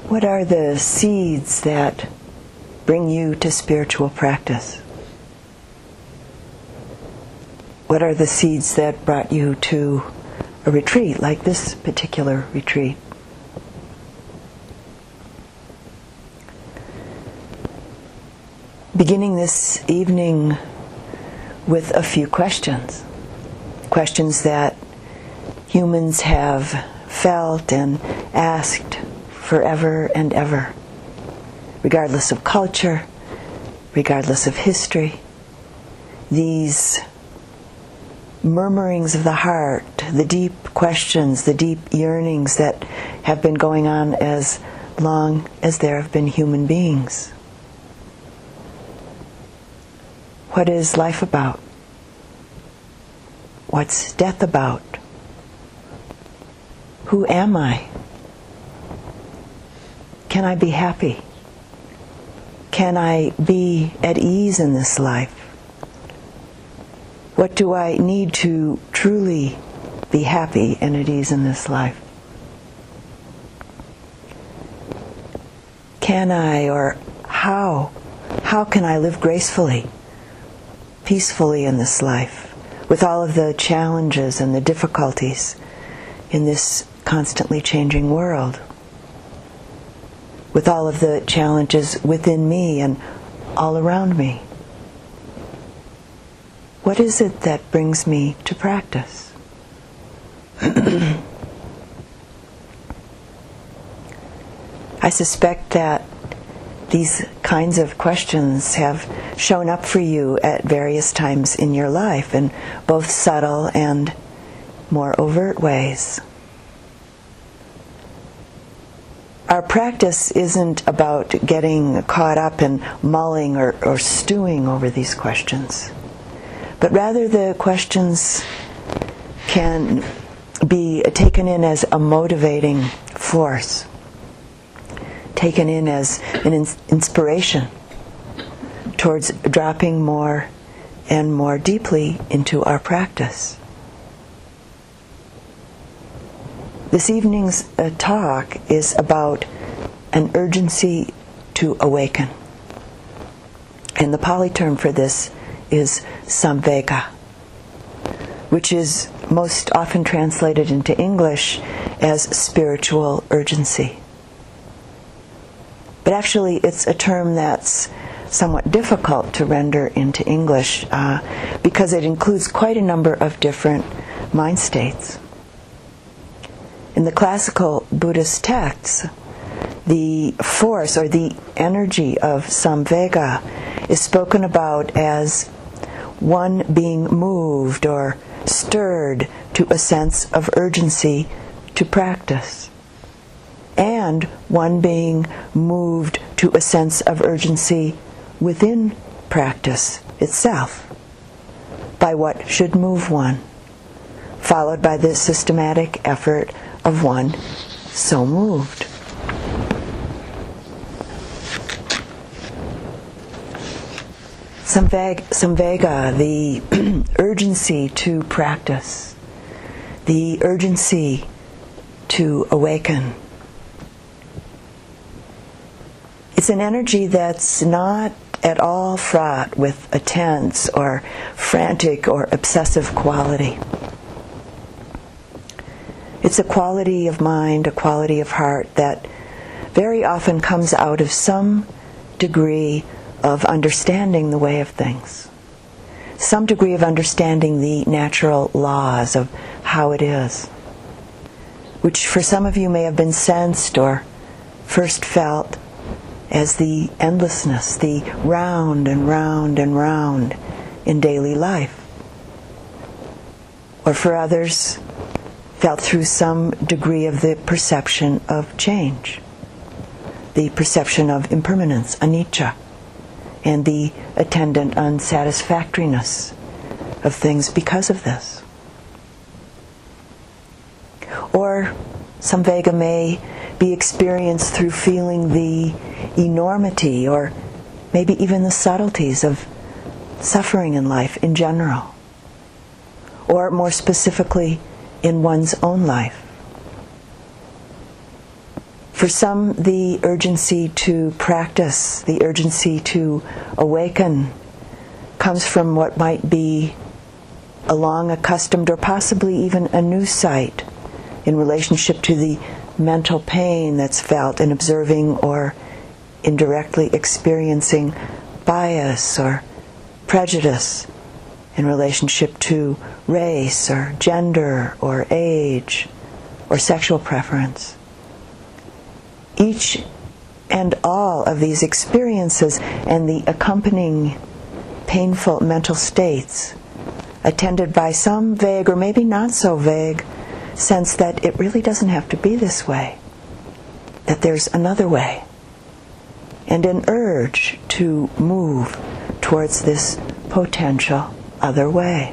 What are the seeds that bring you to spiritual practice? What are the seeds that brought you to a retreat, like this particular retreat? Beginning this evening with a few questions. Questions that humans have felt and asked forever and ever, regardless of culture, regardless of history. These murmurings of the heart, the deep questions, the deep yearnings that have been going on as long as there have been human beings. What is life about? What's death about? Who am I? Can I be happy? Can I be at ease in this life? What do I need to truly be happy and at ease in this life? Can I, or how can I live gracefully, peacefully in this life, with all of the challenges and the difficulties in this constantly changing world? With all of the challenges within me and all around me? What is it that brings me to practice? I suspect that these kinds of questions have shown up for you at various times in your life in both subtle and more overt ways. Our practice isn't about getting caught up in mulling or stewing over these questions, but rather the questions can be taken in as a motivating force, taken in as an inspiration towards dropping more and more deeply into our practice. This evening's talk is about an urgency to awaken. And the Pali term for this is samvega, which is most often translated into English as spiritual urgency. But actually it's a term that's somewhat difficult to render into English because it includes quite a number of different mind states. In the classical Buddhist texts, the force or the energy of samvega is spoken about as one being moved or stirred to a sense of urgency to practice, and one being moved to a sense of urgency within practice itself, by what should move one, followed by the systematic effort of one so moved. Samvega, the urgency to practice, the urgency to awaken. It's an energy that's not at all fraught with a tense or frantic or obsessive quality. It's a quality of mind, a quality of heart that very often comes out of some degree of understanding the way of things, some degree of understanding the natural laws of how it is, which for some of you may have been sensed or first felt as the endlessness, the round and round and round in daily life, or for others felt through some degree of the perception of change, the perception of impermanence, anicca, and the attendant unsatisfactoriness of things because of this. Or samvega may be experienced through feeling the enormity or maybe even the subtleties of suffering in life in general, or more specifically in one's own life. For some, the urgency to practice, the urgency to awaken, comes from what might be a long accustomed or possibly even a new sight in relationship to the mental pain that's felt in observing or indirectly experiencing bias or prejudice in relationship to race or gender or age or sexual preference. Each and all of these experiences and the accompanying painful mental states, attended by some vague or maybe not so vague sense that it really doesn't have to be this way, that there's another way, and an urge to move towards this potential other way.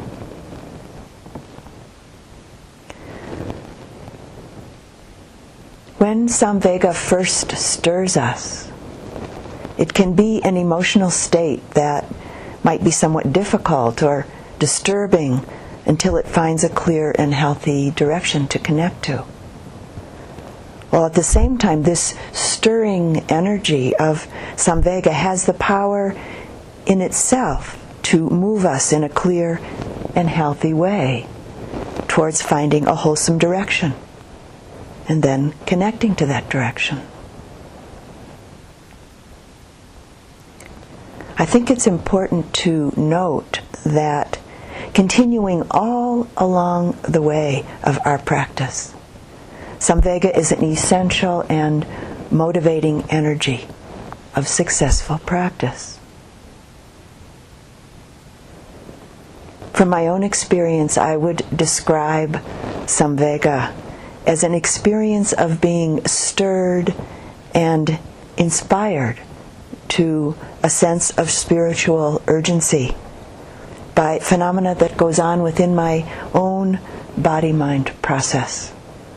When Samvega first stirs us, it can be an emotional state that might be somewhat difficult or disturbing until it finds a clear and healthy direction to connect to. While at the same time, this stirring energy of Samvega has the power in itself to move us in a clear and healthy way towards finding a wholesome direction and then connecting to that direction. I think it's important to note that continuing all along the way of our practice, Samvega is an essential and motivating energy of successful practice. From my own experience, I would describe Samvega as an experience of being stirred and inspired to a sense of spiritual urgency by phenomena that goes on within my own body-mind process,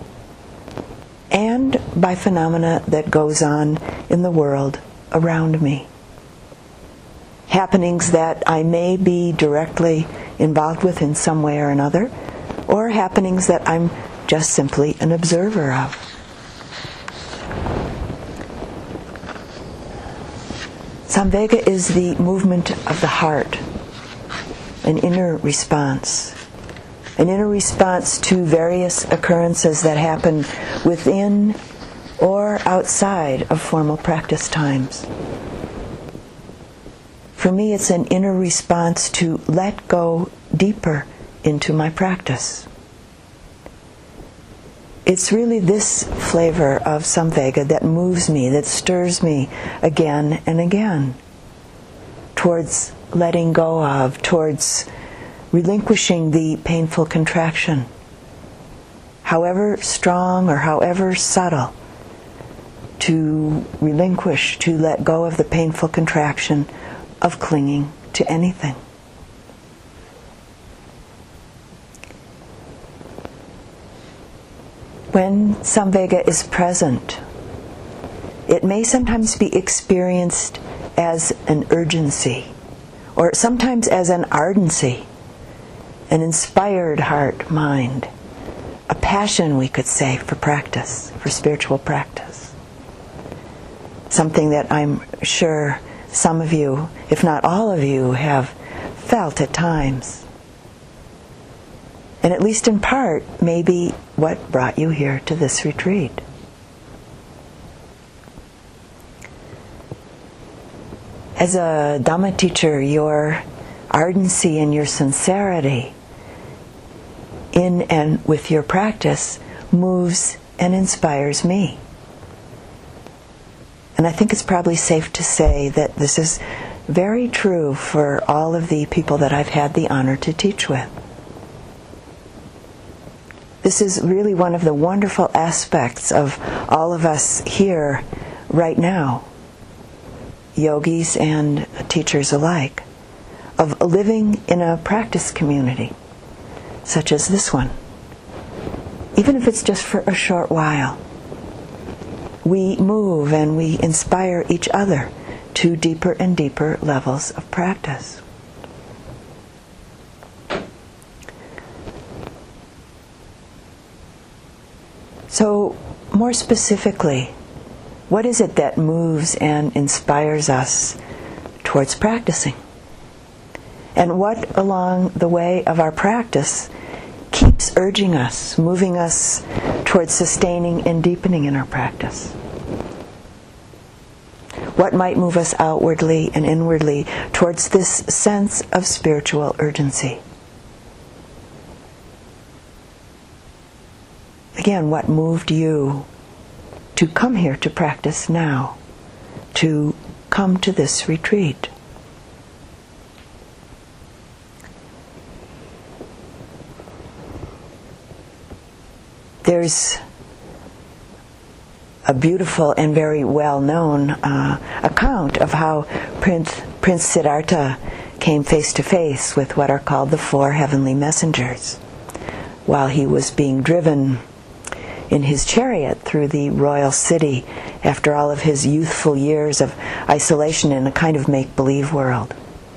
and by phenomena that goes on in the world around me. Happenings that I may be directly involved with in some way or another, or happenings that I'm just simply an observer of. Samvega is the movement of the heart, an inner response to various occurrences that happen within or outside of formal practice times. For me, it's an inner response to let go deeper into my practice. It's really this flavor of Samvega that moves me, that stirs me again and again towards letting go of, towards relinquishing the painful contraction, however strong or however subtle, to relinquish, to let go of the painful contraction of clinging to anything. When Samvega is present, it may sometimes be experienced as an urgency, or sometimes as an ardency, an inspired heart, mind, a passion, we could say, for practice, for spiritual practice. Something that I'm sure some of you, if not all of you, have felt at times. And at least in part, maybe what brought you here to this retreat. As a Dhamma teacher, your ardency and your sincerity in and with your practice moves and inspires me. And I think it's probably safe to say that this is very true for all of the people that I've had the honor to teach with. This is really one of the wonderful aspects of all of us here right now, yogis and teachers alike, of living in a practice community such as this one. Even if it's just for a short while, we move and we inspire each other to deeper and deeper levels of practice. So, more specifically, What is it that moves and inspires us towards practicing? And what along the way of our practice keeps urging us, moving us towards sustaining and deepening in our practice? What might move us outwardly and inwardly towards this sense of spiritual urgency? Again, what moved you to come here to practice now, to come to this retreat? There's a beautiful and very well-known account of how Prince Siddhartha came face to face with what are called the four heavenly messengers while he was being driven in his chariot through the royal city after all of his youthful years of isolation in a kind of make-believe world.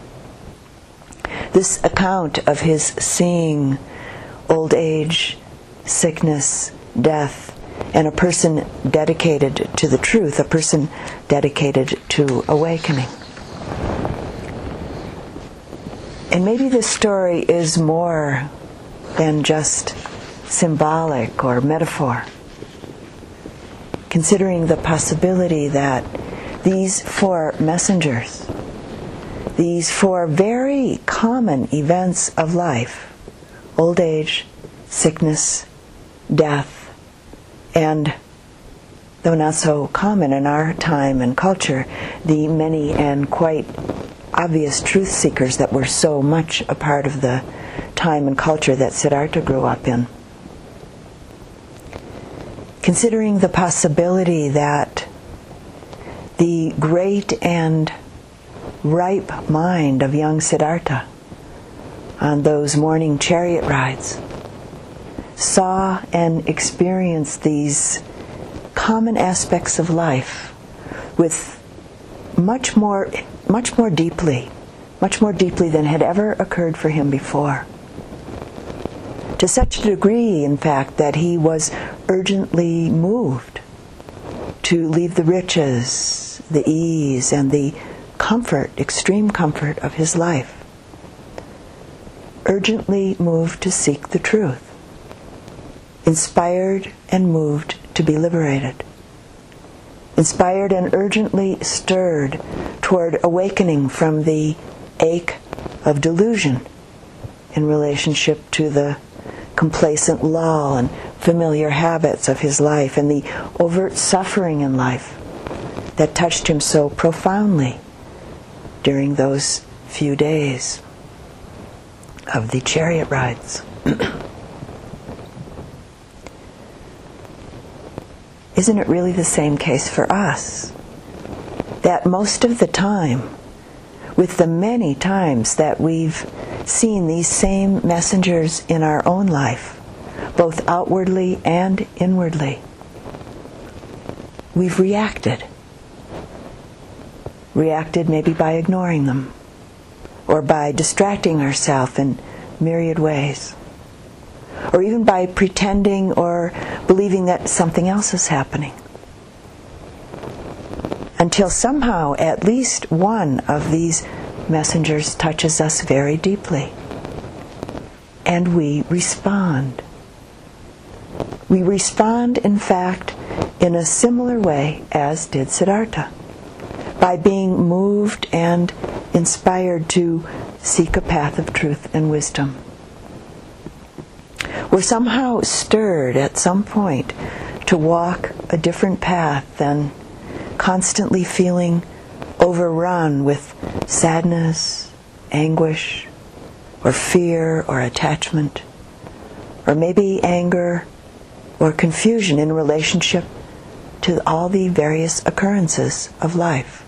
This account of his seeing old age, sickness, death, and a person dedicated to the truth, a person dedicated to awakening. And maybe this story is more than just symbolic or metaphor, considering the possibility that these four messengers, these four very common events of life, old age, sickness, death, and, though not so common in our time and culture, the many and quite obvious truth seekers that were so much a part of the time and culture that Siddhartha grew up in. Considering the possibility that the great and ripe mind of young Siddhartha on those morning chariot rides saw and experienced these common aspects of life with much more deeply than had ever occurred for him before. To such a degree, in fact, that he was urgently moved to leave the riches, the ease, and the comfort, extreme comfort of his life. Urgently moved to seek the truth. Inspired and moved to be liberated. Inspired and urgently stirred toward awakening from the ache of delusion in relationship to the complacent lull and familiar habits of his life and the overt suffering in life that touched him so profoundly during those few days of the chariot rides. Isn't it really the same case for us? That most of the time, with the many times that we've seen these same messengers in our own life, both outwardly and inwardly, we've reacted. Reacted maybe by ignoring them, or by distracting ourselves in myriad ways, or even by pretending or believing that something else is happening. Until somehow at least one of these messengers touches us very deeply. And we respond. We respond, in fact, in a similar way as did Siddhartha, by being moved and inspired to seek a path of truth and wisdom. We're somehow stirred at some point to walk a different path than constantly feeling overrun with sadness, anguish, or fear or attachment, or maybe anger or confusion in relationship to all the various occurrences of life.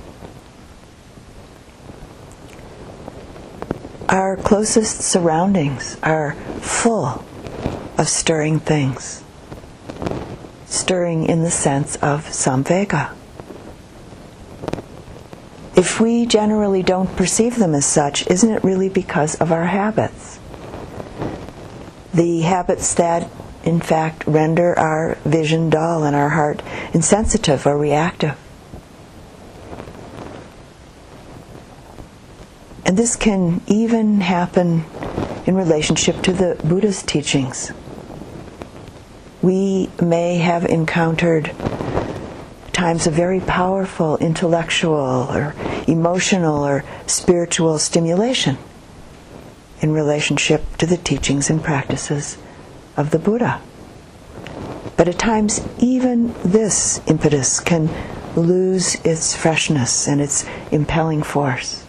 Our closest surroundings are full of stirring things. Stirring in the sense of samvega. If we generally don't perceive them as such, isn't it really because of our habits? The habits that in fact, render our vision dull and our heart insensitive or reactive. And this can even happen in relationship to the Buddha's teachings. We may have encountered times of very powerful intellectual or emotional or spiritual stimulation in relationship to the teachings and practices of the Buddha. But at times, even this impetus can lose its freshness and its impelling force,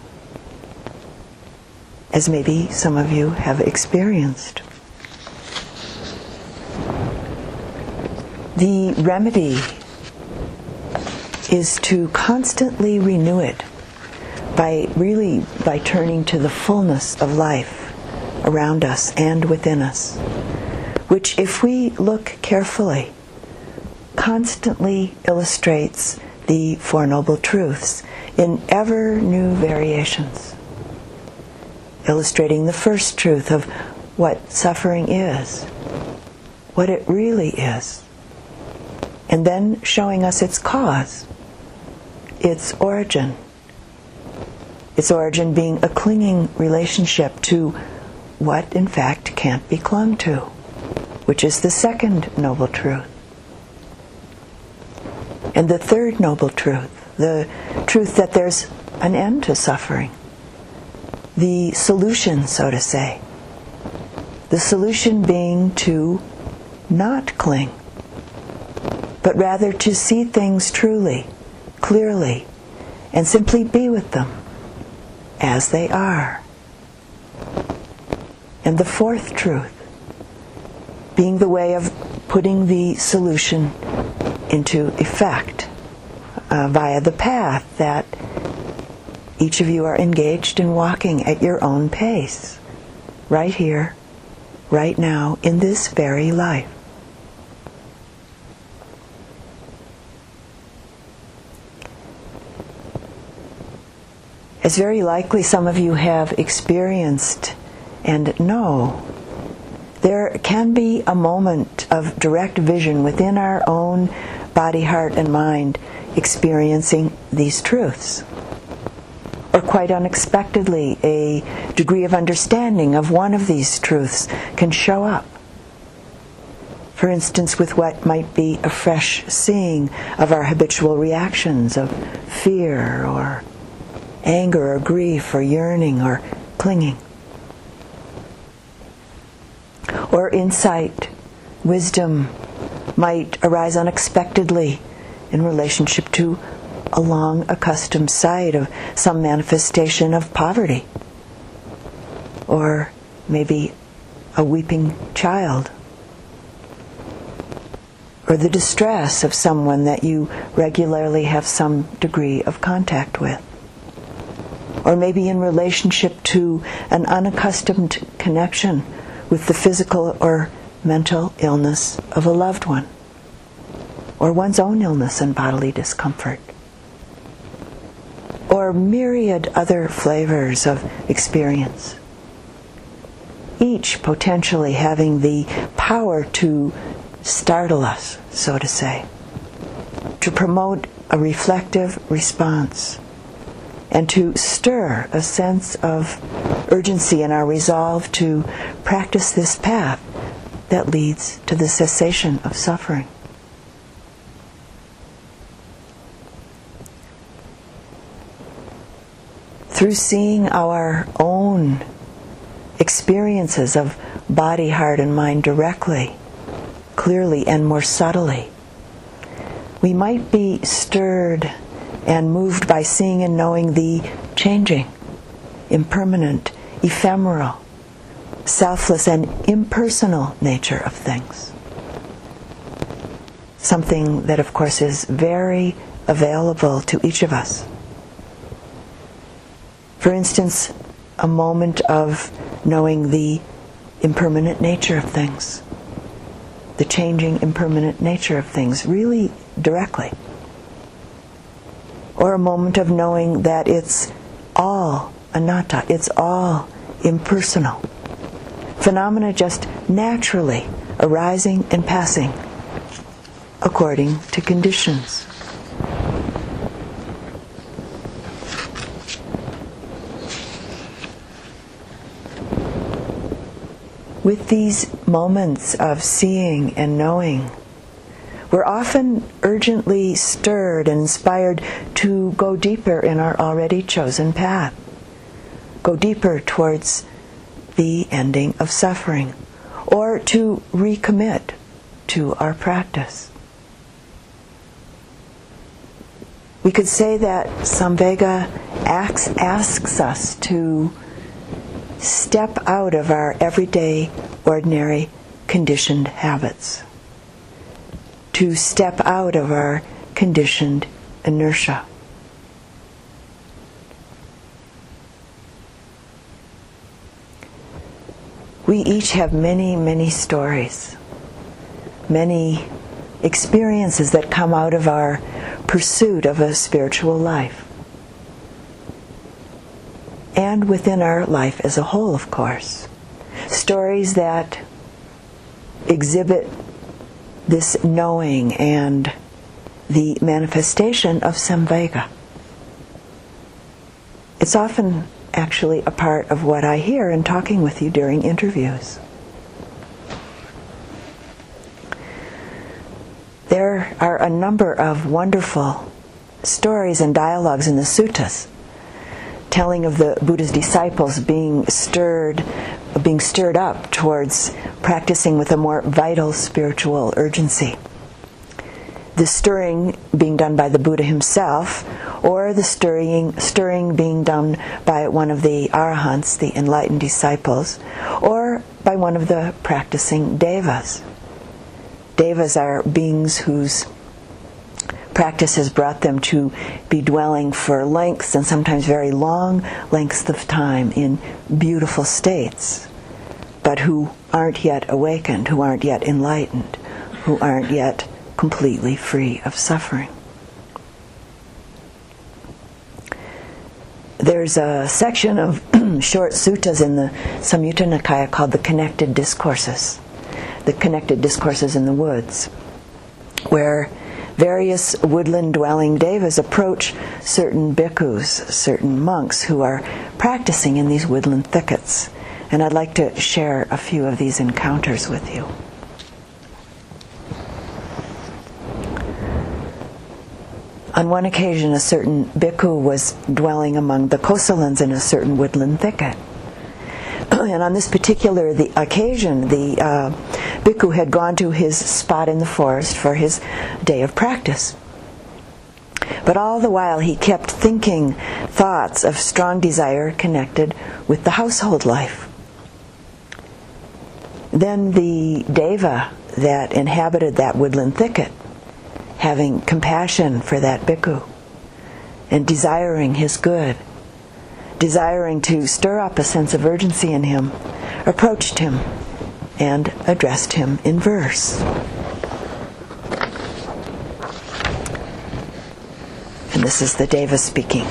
as maybe some of you have experienced. The remedy is to constantly renew it by turning to the fullness of life around us and within us, which, if we look carefully, constantly illustrates the Four Noble Truths in ever new variations, illustrating the first truth of what suffering is, what it really is, and then showing us its cause, its origin being a clinging relationship to what in fact can't be clung to, which is the second noble truth. And the third noble truth, the truth that there's an end to suffering, the solution, so to say, the solution being to not cling, but rather to see things truly, clearly, and simply be with them as they are. And the fourth truth being the way of putting the solution into effect via the path that each of you are engaged in walking at your own pace, right here, right now, in this very life. As very likely some of you have experienced and know, there can be a moment of direct vision within our own body, heart, and mind experiencing these truths. Or quite unexpectedly, a degree of understanding of one of these truths can show up. For instance, with what might be a fresh seeing of our habitual reactions of fear or anger or grief or yearning or clinging. Or insight, wisdom might arise unexpectedly in relationship to a long accustomed sight of some manifestation of poverty, or maybe a weeping child, or the distress of someone that you regularly have some degree of contact with, or maybe in relationship to an unaccustomed connection with the physical or mental illness of a loved one, or one's own illness and bodily discomfort, or myriad other flavors of experience, each potentially having the power to startle us, so to say, to promote a reflective response, and to stir a sense of urgency in our resolve to practice this path that leads to the cessation of suffering. Through seeing our own experiences of body, heart, and mind directly, clearly, and more subtly, we might be stirred and moved by seeing and knowing the changing, impermanent, ephemeral, selfless, and impersonal nature of things. Something that, of course, is very available to each of us. For instance, a moment of knowing the impermanent nature of things, the changing, impermanent nature of things, really directly. Or a moment of knowing that it's all anatta, it's all impersonal. Phenomena just naturally arising and passing according to conditions. With these moments of seeing and knowing, we're often urgently stirred and inspired to go deeper in our already chosen path, go deeper towards the ending of suffering, or to recommit to our practice. We could say that Samvega asks us to step out of our everyday, ordinary, conditioned habits, to step out of our conditioned inertia. We each have many, many stories, many experiences that come out of our pursuit of a spiritual life. And within our life as a whole, of course. Stories that exhibit this knowing and the manifestation of Samvega. It's often actually a part of what I hear in talking with you during interviews. There are a number of wonderful stories and dialogues in the suttas telling of the Buddha's disciples being stirred up towards practicing with a more vital spiritual urgency. The stirring being done by the Buddha himself, or the stirring being done by one of the arahants, the enlightened disciples, or by one of the practicing devas. Devas are beings whose practice has brought them to be dwelling for lengths and sometimes very long lengths of time in beautiful states, but who aren't yet awakened, who aren't yet enlightened, who aren't yet completely free of suffering. There's a section of short suttas in the Samyutta Nikaya called the Connected Discourses in the woods, where various woodland-dwelling devas approach certain bhikkhus, certain monks who are practicing in these woodland thickets. And I'd like to share a few of these encounters with you. On one occasion, a certain bhikkhu was dwelling among the Kosalans in a certain woodland thicket. And on this particular occasion, the bhikkhu had gone to his spot in the forest for his day of practice. But all the while he kept thinking thoughts of strong desire connected with the household life. Then the deva that inhabited that woodland thicket, having compassion for that bhikkhu and desiring his good, desiring to stir up a sense of urgency in him, approached him and addressed him in verse. And this is the deva speaking.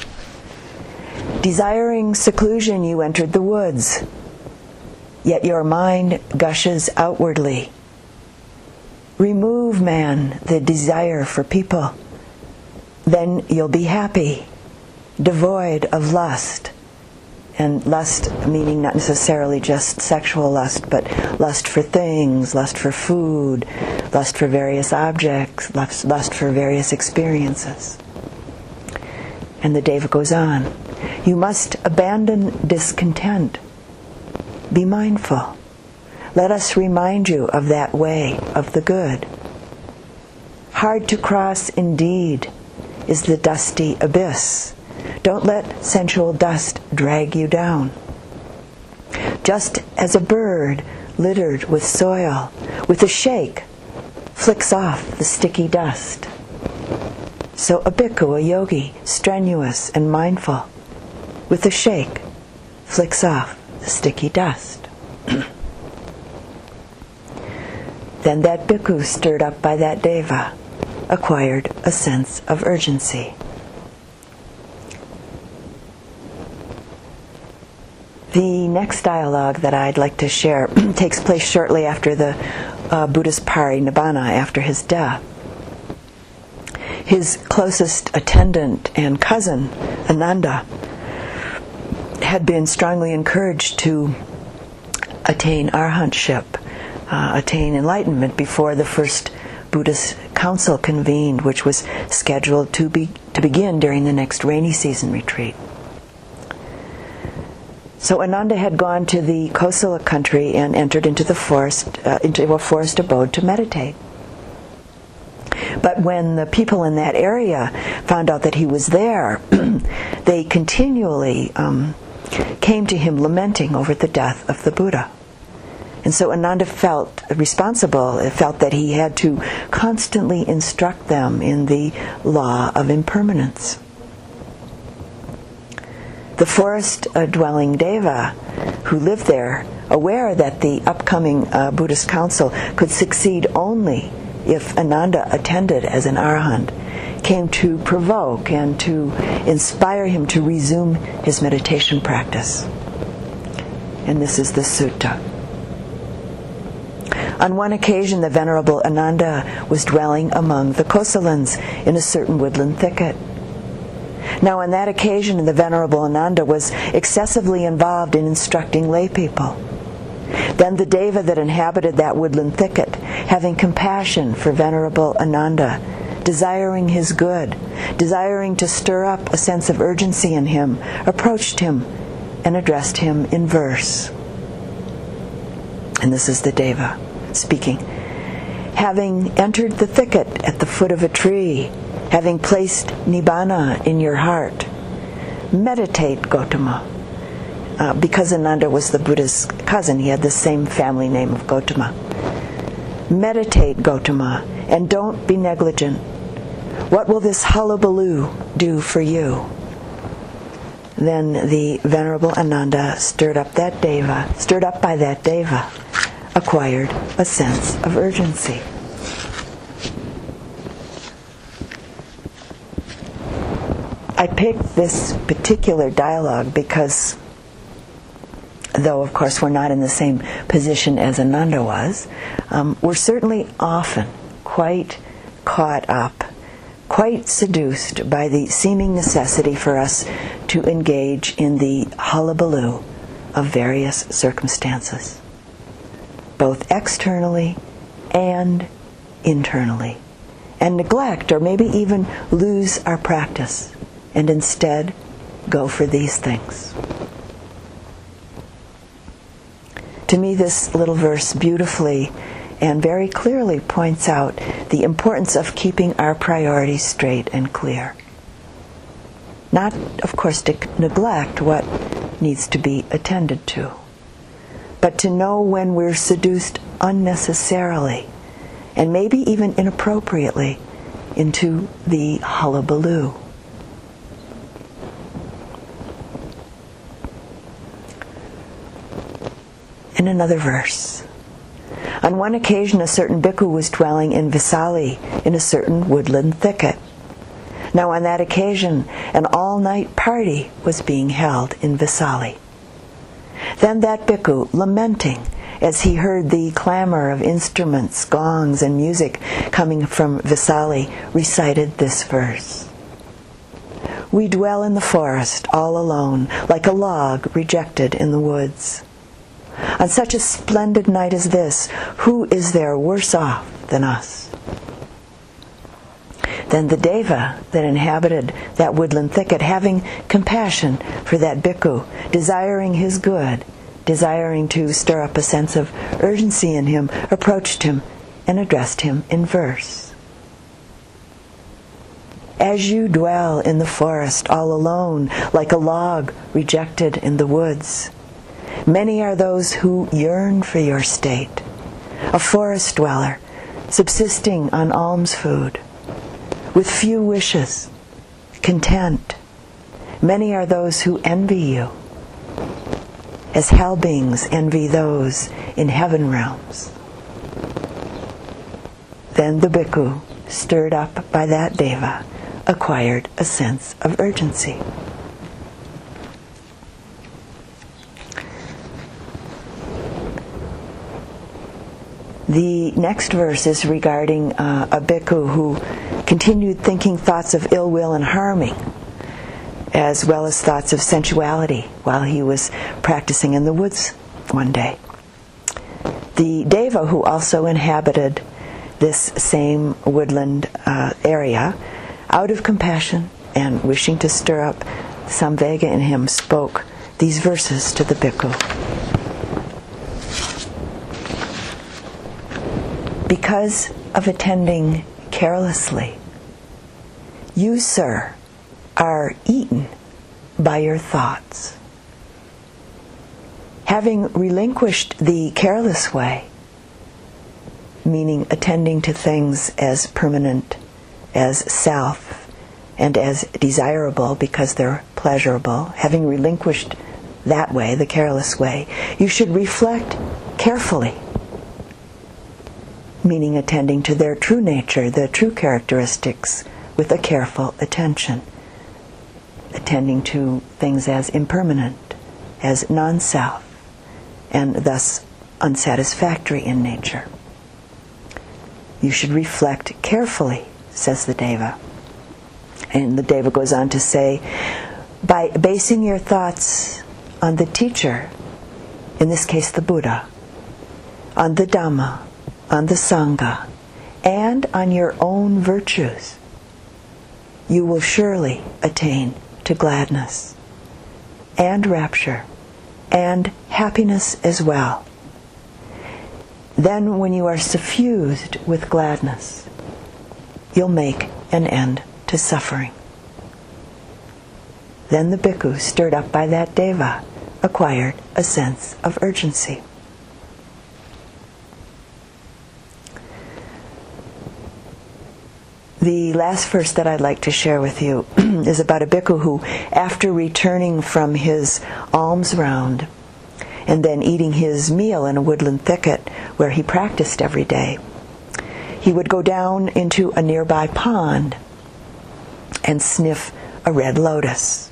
Desiring seclusion, you entered the woods, yet your mind gushes outwardly. Remove, man, the desire for people. Then you'll be happy, devoid of lust. And lust meaning not necessarily just sexual lust, but lust for things, lust for food, lust for various objects, lust for various experiences. And the deva goes on. You must abandon discontent. Be mindful. Let us remind you of that way of the good. Hard to cross indeed is the dusty abyss. Don't let sensual dust drag you down. Just as a bird littered with soil, with a shake, flicks off the sticky dust, so a bhikkhu, a yogi, strenuous and mindful, with a shake, flicks off the sticky dust. Then that bhikkhu, stirred up by that deva, acquired a sense of urgency. The next dialogue that I'd like to share takes place shortly after the Buddhist Parinibbana after his death. His closest attendant and cousin, Ananda, had been strongly encouraged to attain arahantship, attain enlightenment before the first Buddhist council convened, which was scheduled to begin during the next rainy season retreat. So Ananda had gone to the Kosala country and entered into the forest, into a forest abode to meditate. But when the people in that area found out that he was there, they continually came to him lamenting over the death of the Buddha. And so Ananda felt responsible, felt that he had to constantly instruct them in the law of impermanence. The forest-dwelling Deva who lived there, aware that the upcoming Buddhist council could succeed only if Ananda attended as an arahant, came to provoke and to inspire him to resume his meditation practice. And this is the sutta. On one occasion, the Venerable Ananda was dwelling among the Kosalans in a certain woodland thicket. Now, on that occasion, the Venerable Ananda was excessively involved in instructing lay people. Then the Deva that inhabited that woodland thicket, having compassion for Venerable Ananda, desiring his good, desiring to stir up a sense of urgency in him, approached him and addressed him in verse. And this is the Deva speaking. Having entered the thicket at the foot of a tree, having placed Nibbana in your heart, meditate, Gotama. Because Ananda was the Buddha's cousin, he had the same family name of Gotama. Meditate, Gotama, and don't be negligent. What will this hullabaloo do for you? Then the Venerable Ananda, stirred up by that Deva, acquired a sense of urgency. I picked this particular dialogue because, though of course we're not in the same position as Ananda was, we're certainly often quite caught up, quite seduced by the seeming necessity for us to engage in the hullabaloo of various circumstances, both externally and internally, and neglect or maybe even lose our practice, and instead go for these things. To me, this little verse beautifully and very clearly points out the importance of keeping our priorities straight and clear. Not, of course, to neglect what needs to be attended to, but to know when we're seduced unnecessarily, and maybe even inappropriately, into the hullabaloo. In another verse, on one occasion a certain bhikkhu was dwelling in Vesali in a certain woodland thicket. Now on that occasion an all-night party was being held in Vesali. Then that bhikkhu, lamenting as he heard the clamor of instruments, gongs, and music coming from Vesali, recited this verse. We dwell in the forest all alone, like a log rejected in the woods. On such a splendid night as this, who is there worse off than us? Then the Deva that inhabited that woodland thicket, having compassion for that bhikkhu, desiring his good, desiring to stir up a sense of urgency in him, approached him and addressed him in verse. As you dwell in the forest all alone, like a log rejected in the woods, many are those who yearn for your state, a forest dweller, subsisting on alms food, with few wishes, content. Many are those who envy you, as hell beings envy those in heaven realms. Then the bhikkhu, stirred up by that Deva, acquired a sense of urgency. The next verse is regarding a bhikkhu who continued thinking thoughts of ill will and harming, as well as thoughts of sensuality while he was practicing in the woods one day. The deva, who also inhabited this same woodland area, out of compassion and wishing to stir up samvega in him, spoke these verses to the bhikkhu. Because of attending carelessly, you, sir, are eaten by your thoughts. Having relinquished the careless way, meaning attending to things as permanent, as self, and as desirable because they're pleasurable, having relinquished that way, the careless way, you should reflect carefully, meaning attending to their true nature, the true characteristics, with a careful attention, attending to things as impermanent, as non-self, and thus unsatisfactory in nature. You should reflect carefully, says the deva. And the deva goes on to say, by basing your thoughts on the teacher, in this case the Buddha, on the Dhamma, on the Sangha, and on your own virtues, you will surely attain to gladness and rapture and happiness as well. Then when you are suffused with gladness, you'll make an end to suffering. Then the bhikkhu, stirred up by that deva, acquired a sense of urgency. The last verse that I'd like to share with you is about a bhikkhu who, after returning from his alms round and then eating his meal in a woodland thicket where he practiced every day, he would go down into a nearby pond and sniff a red lotus.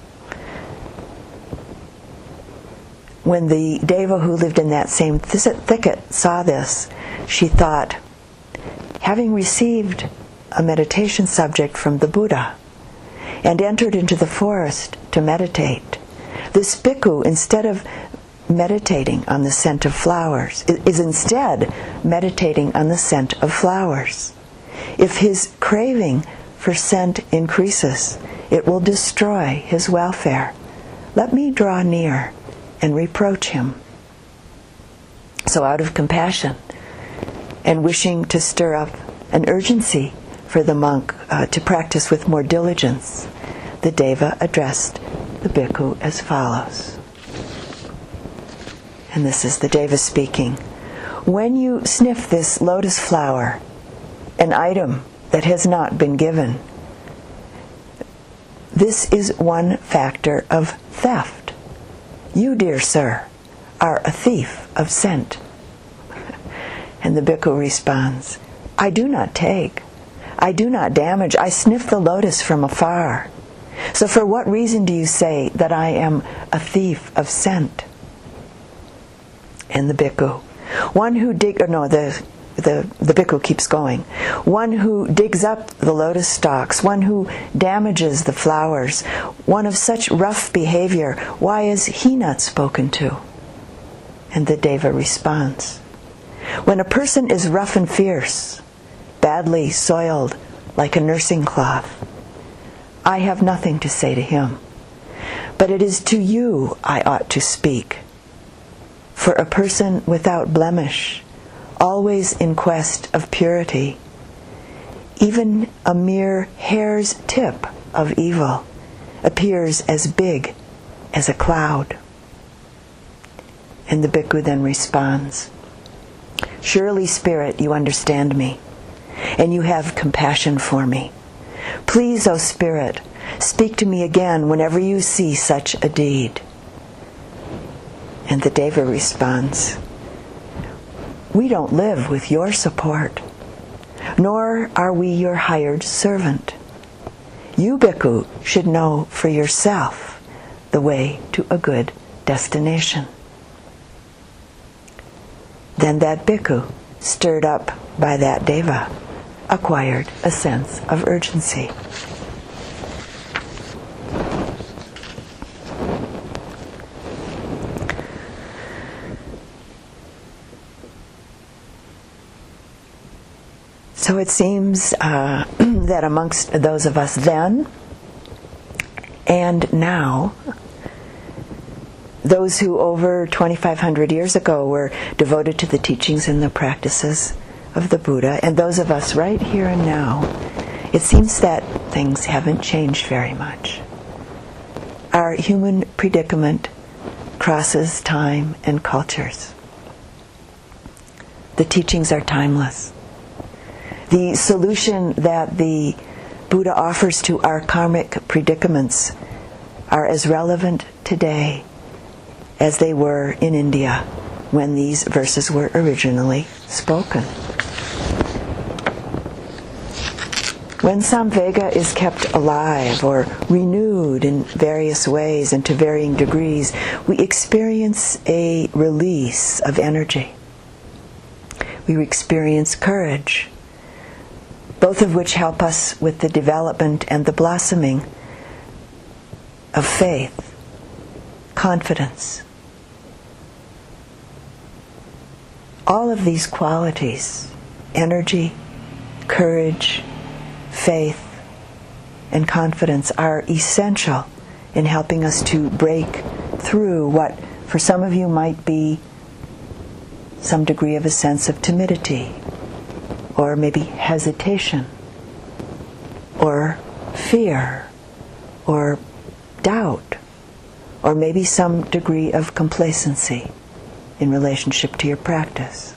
When the deva who lived in that same thicket saw this, she thought, having received a meditation subject from the Buddha and entered into the forest to meditate, this bhikkhu, instead of meditating on the scent of flowers, is instead meditating on the scent of flowers. If his craving for scent increases, it will destroy his welfare. Let me draw near and reproach him. So out of compassion and wishing to stir up an urgency for the monk to practice with more diligence, the deva addressed the bhikkhu as follows. And this is the deva speaking. When you sniff this lotus flower, an item that has not been given, this is one factor of theft. You, dear sir, are a thief of scent. And the bhikkhu responds, I do not take, I do not damage, I sniff the lotus from afar. So for what reason do you say that I am a thief of scent? And the bhikkhu, the bhikkhu keeps going. One who digs up the lotus stalks, one who damages the flowers, one of such rough behavior, why is he not spoken to? And the deva responds, when a person is rough and fierce, badly soiled like a nursing cloth, I have nothing to say to him, but it is to you I ought to speak. For a person without blemish, always in quest of purity, even a mere hair's tip of evil appears as big as a cloud. And the bhikkhu then responds, surely, Spirit, you understand me, and you have compassion for me. Please, O Spirit, speak to me again whenever you see such a deed. And the deva responds, we don't live with your support, nor are we your hired servant. You, bhikkhu, should know for yourself the way to a good destination. Then that bhikkhu stirred up by that deva, acquired a sense of urgency. So it seems that amongst those of us then and now, those who over 2,500 years ago were devoted to the teachings and the practices of the Buddha, and those of us right here and now, it seems that things haven't changed very much. Our human predicament crosses time and cultures. The teachings are timeless. The solution that the Buddha offers to our karmic predicaments are as relevant today as they were in India when these verses were originally spoken. When Samvega is kept alive or renewed in various ways and to varying degrees, we experience a release of energy. We experience courage, both of which help us with the development and the blossoming of faith, confidence. All of these qualities, energy, courage, faith, and confidence, are essential in helping us to break through what for some of you might be some degree of a sense of timidity, or maybe hesitation, or fear, or doubt, or maybe some degree of complacency in relationship to your practice.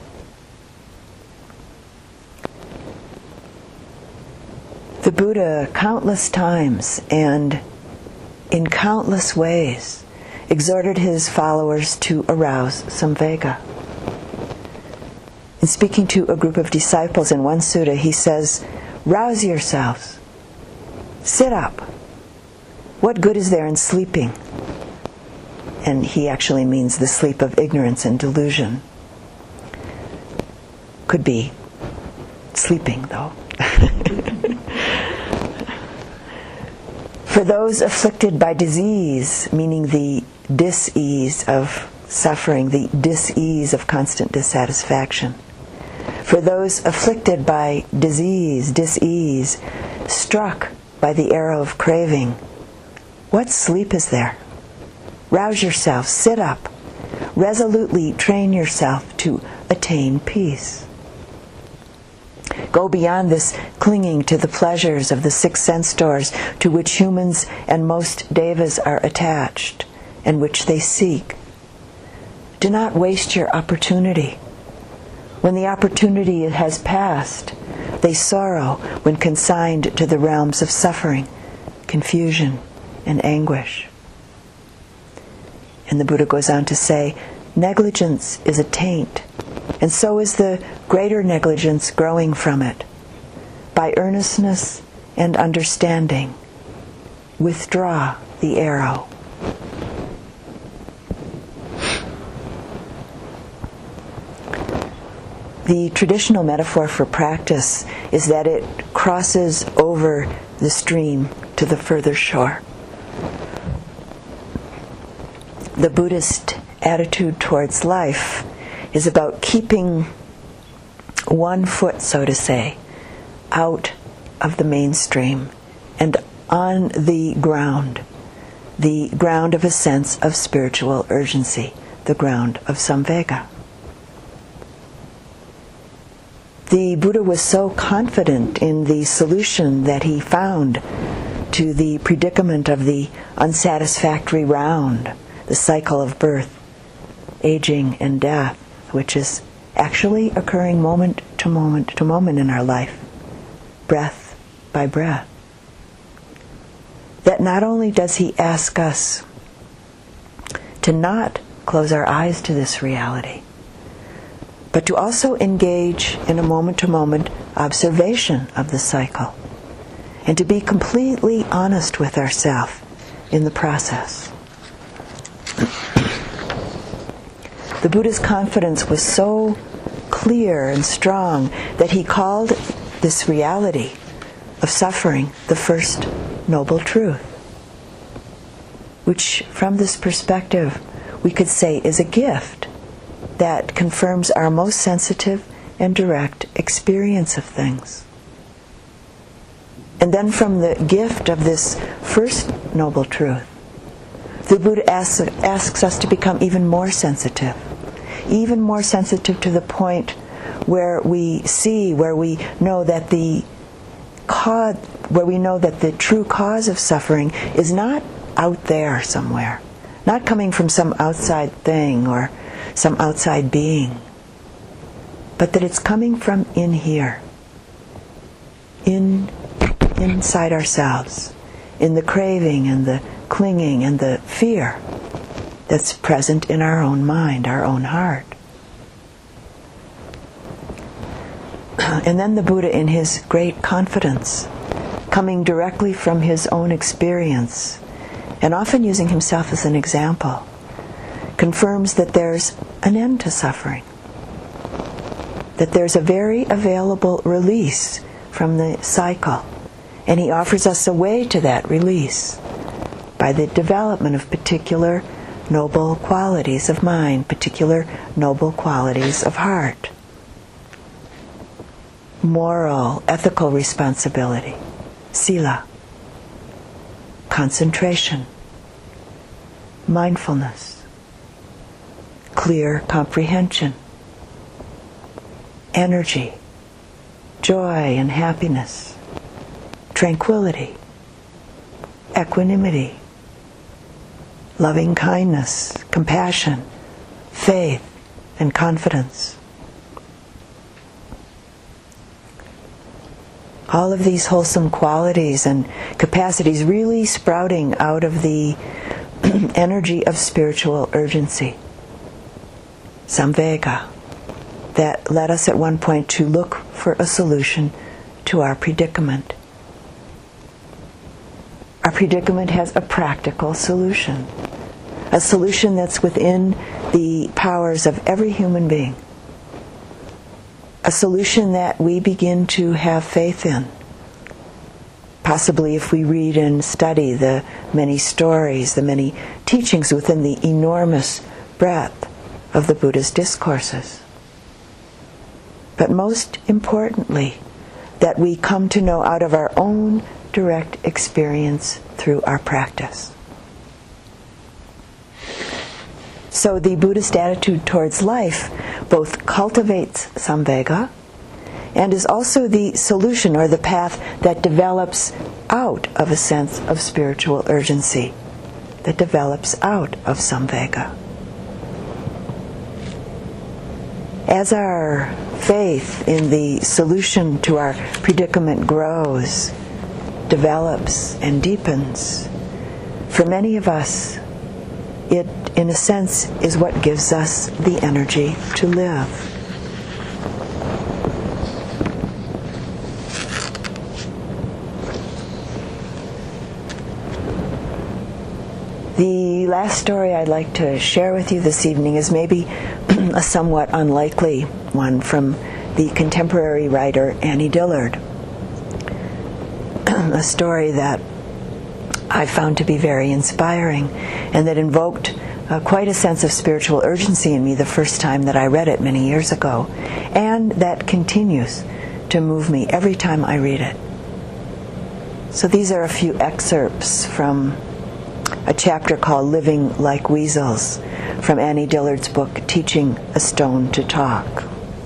The Buddha countless times and in countless ways exhorted his followers to arouse samvega. In speaking to a group of disciples in one sutta, he says, "Rouse yourselves. Sit up. What good is there in sleeping?" And he actually means the sleep of ignorance and delusion. Could be sleeping, though. For those afflicted by disease, meaning the dis-ease of suffering, the dis-ease of constant dissatisfaction. For those afflicted by disease, dis-ease, struck by the arrow of craving, what sleep is there? Rouse yourself, sit up, resolutely train yourself to attain peace. Go beyond this clinging to the pleasures of the six sense doors to which humans and most devas are attached and which they seek. Do not waste your opportunity. When the opportunity has passed, they sorrow when consigned to the realms of suffering, confusion, and anguish. And the Buddha goes on to say, negligence is a taint, and so is the greater negligence growing from it. By earnestness and understanding, withdraw the arrow. The traditional metaphor for practice is that it crosses over the stream to the further shore. The Buddhist attitude towards life is about keeping one foot, so to say, out of the mainstream and on the ground of a sense of spiritual urgency, the ground of samvega. The Buddha was so confident in the solution that he found to the predicament of the unsatisfactory round, the cycle of birth, aging, and death, which is actually occurring moment to moment to moment in our life, breath by breath. That not only does he ask us to not close our eyes to this reality, but to also engage in a moment-to-moment observation of the cycle, and to be completely honest with ourselves in the process. The Buddha's confidence was so clear and strong that he called this reality of suffering the first noble truth, which from this perspective we could say is a gift that confirms our most sensitive and direct experience of things. And then from the gift of this first noble truth, the Buddha asks us to become even more sensitive to the point where we see, where we know that the true cause of suffering is not out there somewhere, not coming from some outside thing or some outside being, but that it's coming from in here, inside ourselves, in the craving and the clinging and the fear that's present in our own mind, our own heart. And then the Buddha, in his great confidence, coming directly from his own experience, and often using himself as an example, confirms that there's an end to suffering, that there's a very available release from the cycle, and he offers us a way to that release by the development of particular noble qualities of mind, particular noble qualities of heart. Moral, ethical responsibility, sila, concentration, mindfulness, clear comprehension, energy, joy and happiness, tranquility, equanimity, loving kindness, compassion, faith, and confidence. All of these wholesome qualities and capacities really sprouting out of the energy of spiritual urgency, samvega, that led us at one point to look for a solution to our predicament. Our predicament has a practical solution, a solution that's within the powers of every human being, a solution that we begin to have faith in. Possibly if we read and study the many stories, the many teachings within the enormous breadth of the Buddha's discourses. But most importantly, that we come to know out of our own direct experience through our practice. So the Buddhist attitude towards life both cultivates samvega and is also the solution or the path that develops out of a sense of spiritual urgency, that develops out of samvega. As our faith in the solution to our predicament grows, develops, and deepens, for many of us, it, in a sense, is what gives us the energy to live. The last story I'd like to share with you this evening is maybe a somewhat unlikely one from the contemporary writer Annie Dillard. A story that I found to be very inspiring and that invoked quite a sense of spiritual urgency in me the first time that I read it many years ago, and that continues to move me every time I read it. So these are a few excerpts from a chapter called Living Like Weasels from Annie Dillard's book, Teaching a Stone to Talk.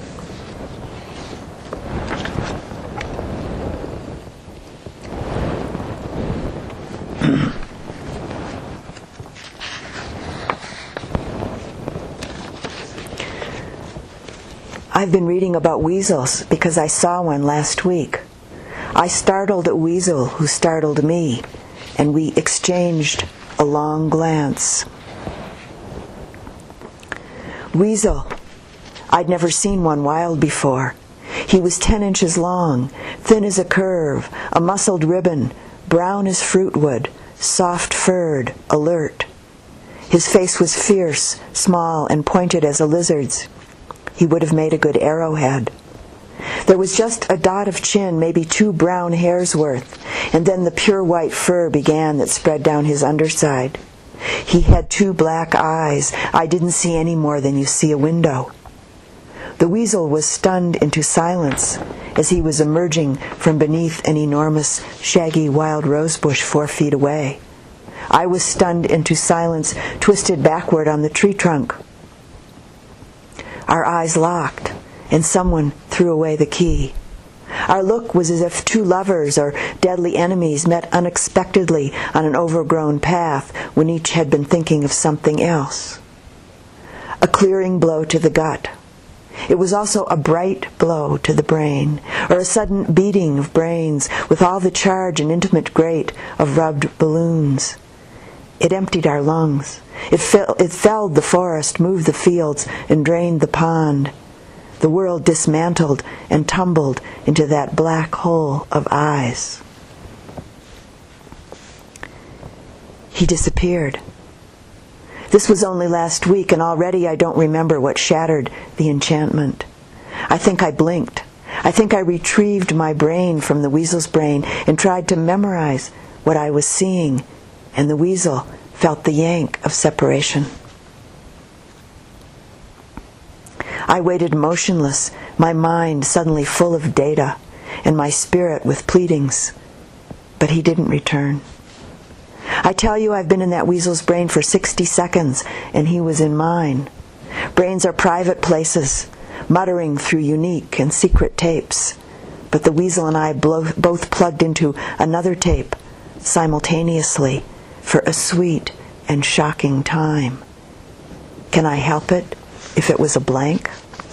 I've been reading about weasels because I saw one last week. I startled a weasel who startled me, and we exchanged a long glance. Weasel. I'd never seen one wild before. He was 10 inches long, thin as a curve, a muscled ribbon, brown as fruitwood, soft-furred, alert. His face was fierce, small, and pointed as a lizard's. He would have made a good arrowhead. There was just a dot of chin, maybe 2 brown hairs worth, and then the pure white fur began that spread down his underside. He had 2 black eyes. I didn't see any more than you see a window. The weasel was stunned into silence as he was emerging from beneath an enormous, shaggy wild rosebush 4 feet away. I was stunned into silence, twisted backward on the tree trunk. Our eyes locked, and someone threw away the key. Our look was as if 2 lovers or deadly enemies met unexpectedly on an overgrown path when each had been thinking of something else. A clearing blow to the gut. It was also a bright blow to the brain, or a sudden beating of brains with all the charge and intimate grate of rubbed balloons. It emptied our lungs. It felled the forest, moved the fields, and drained the pond. The world dismantled and tumbled into that black hole of eyes. He disappeared. This was only last week, and already I don't remember what shattered the enchantment. I think I blinked. I think I retrieved my brain from the weasel's brain and tried to memorize what I was seeing, and the weasel felt the yank of separation. I waited motionless, my mind suddenly full of data, and my spirit with pleadings. But he didn't return. I tell you, I've been in that weasel's brain for 60 seconds, and he was in mine. Brains are private places, muttering through unique and secret tapes. But the weasel and I both plugged into another tape simultaneously for a sweet and shocking time. Can I help it if it was a blank?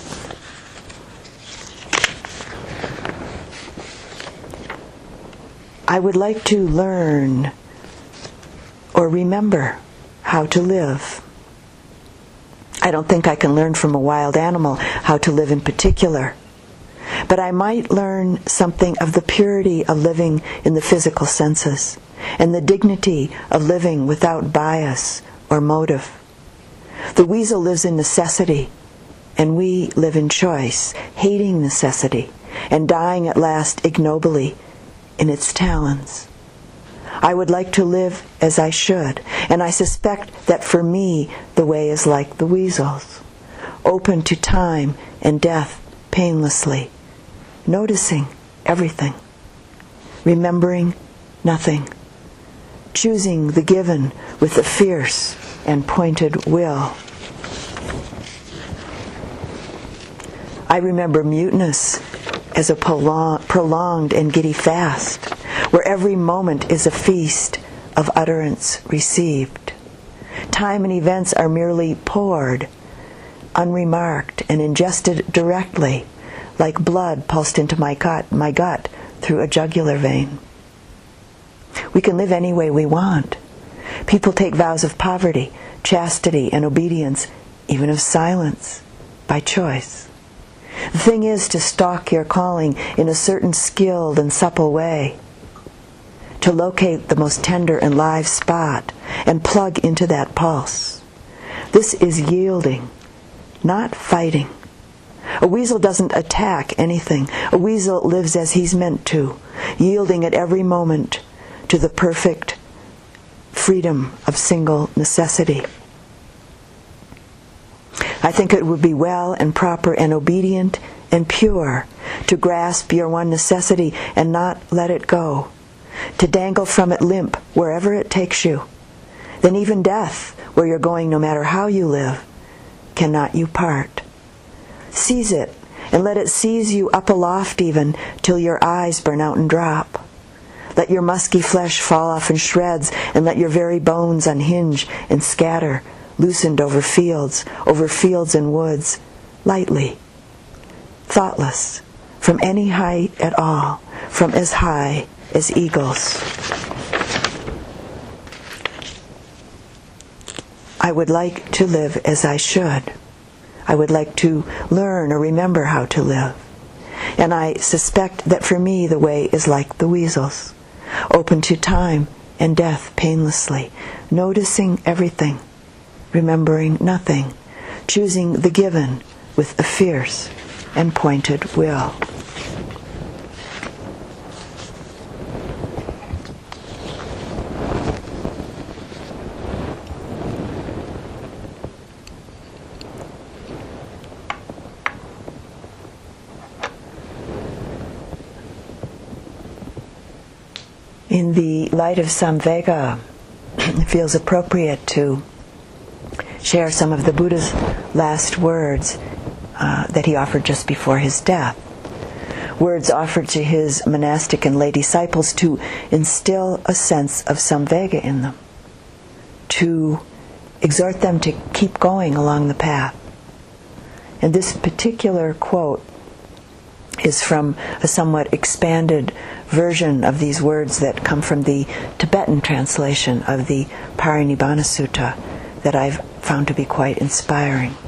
I would like to learn or remember how to live. I don't think I can learn from a wild animal how to live in particular, but I might learn something of the purity of living in the physical senses and the dignity of living without bias or motive. The weasel lives in necessity, and we live in choice, hating necessity and dying at last ignobly in its talons. I would like to live as I should, and I suspect that for me the way is like the weasel's, open to time and death painlessly, noticing everything, remembering nothing, choosing the given with a fierce and pointed will. I remember muteness as a prolonged and giddy fast, where every moment is a feast of utterance received. Time and events are merely poured, unremarked, and ingested directly, like blood pulsed into my gut through a jugular vein. We can live any way we want. People take vows of poverty, chastity, and obedience, even of silence, by choice. The thing is to stalk your calling in a certain skilled and supple way, to locate the most tender and live spot and plug into that pulse. This is yielding, not fighting. A weasel doesn't attack anything. A weasel lives as he's meant to, yielding at every moment to the perfect freedom of single necessity. I think it would be well and proper and obedient and pure to grasp your one necessity and not let it go, to dangle from it limp wherever it takes you. Then even death, where you're going no matter how you live, cannot you part. Seize it, and let it seize you up aloft even, till your eyes burn out and drop. Let your musky flesh fall off in shreds, and let your very bones unhinge and scatter, loosened over fields and woods, lightly, thoughtless, from any height at all, from as high as eagles. I would like to live as I should. I would like to learn or remember how to live. And I suspect that for me the way is like the weasel's, open to time and death painlessly, noticing everything, remembering nothing, choosing the given with a fierce and pointed will. In the light of Samvega, it feels appropriate to share some of the Buddha's last words that he offered just before his death. Words offered to his monastic and lay disciples to instill a sense of Samvega in them, to exhort them to keep going along the path. And this particular quote is from a somewhat expanded version of these words that come from the Tibetan translation of the Parinibbana Sutta that I've found to be quite inspiring.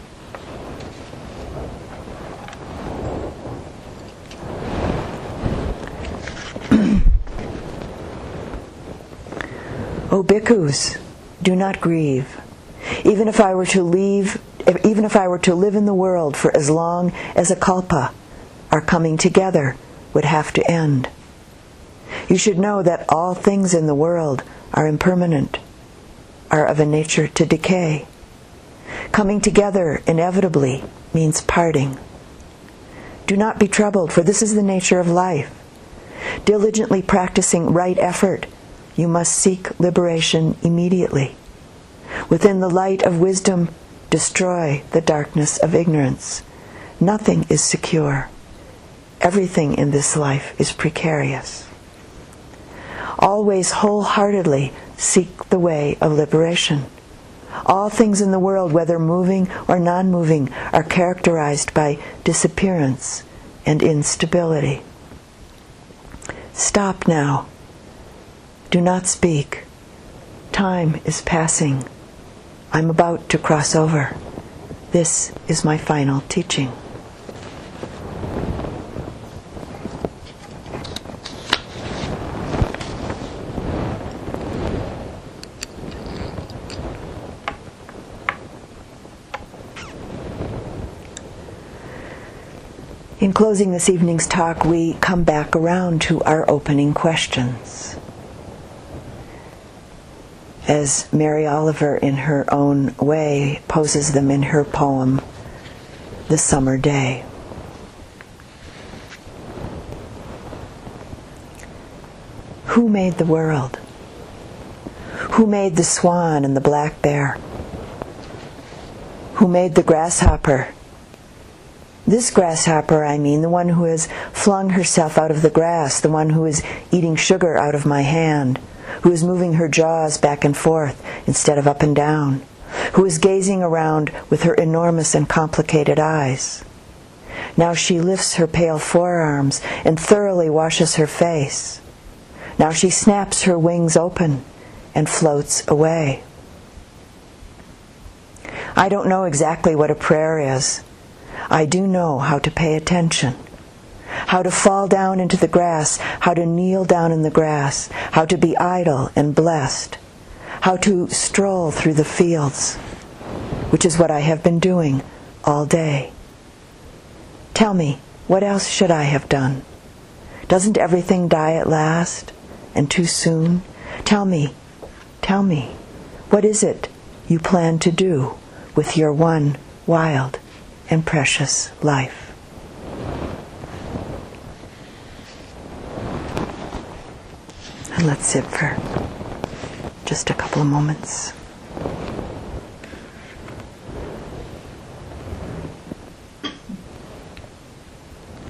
O bhikkhus, do not grieve. Even if I were to live in the world for as long as a kalpa, our coming together would have to end. You should know that all things in the world are impermanent, are of a nature to decay. Coming together inevitably means parting. Do not be troubled, for this is the nature of life. Diligently practicing right effort, you must seek liberation immediately. Within the light of wisdom, destroy the darkness of ignorance. Nothing is secure. Everything in this life is precarious. Always wholeheartedly seek the way of liberation. All things in the world, whether moving or non-moving, are characterized by disappearance and instability. Stop now. Do not speak. Time is passing. I'm about to cross over. This is my final teaching. In closing this evening's talk, we come back around to our opening questions. As Mary Oliver, in her own way, poses them in her poem, The Summer Day. Who made the world? Who made the swan and the black bear? Who made the grasshopper? This grasshopper, I mean, the one who has flung herself out of the grass, the one who is eating sugar out of my hand, who is moving her jaws back and forth instead of up and down, who is gazing around with her enormous and complicated eyes. Now she lifts her pale forearms and thoroughly washes her face. Now she snaps her wings open and floats away. I don't know exactly what a prayer is. I do know how to pay attention, how to fall down into the grass, how to kneel down in the grass, how to be idle and blessed, how to stroll through the fields, which is what I have been doing all day. Tell me, what else should I have done? Doesn't everything die at last, and too soon? Tell me, what is it you plan to do with your one wild and precious life? And let's sit for just a couple of moments.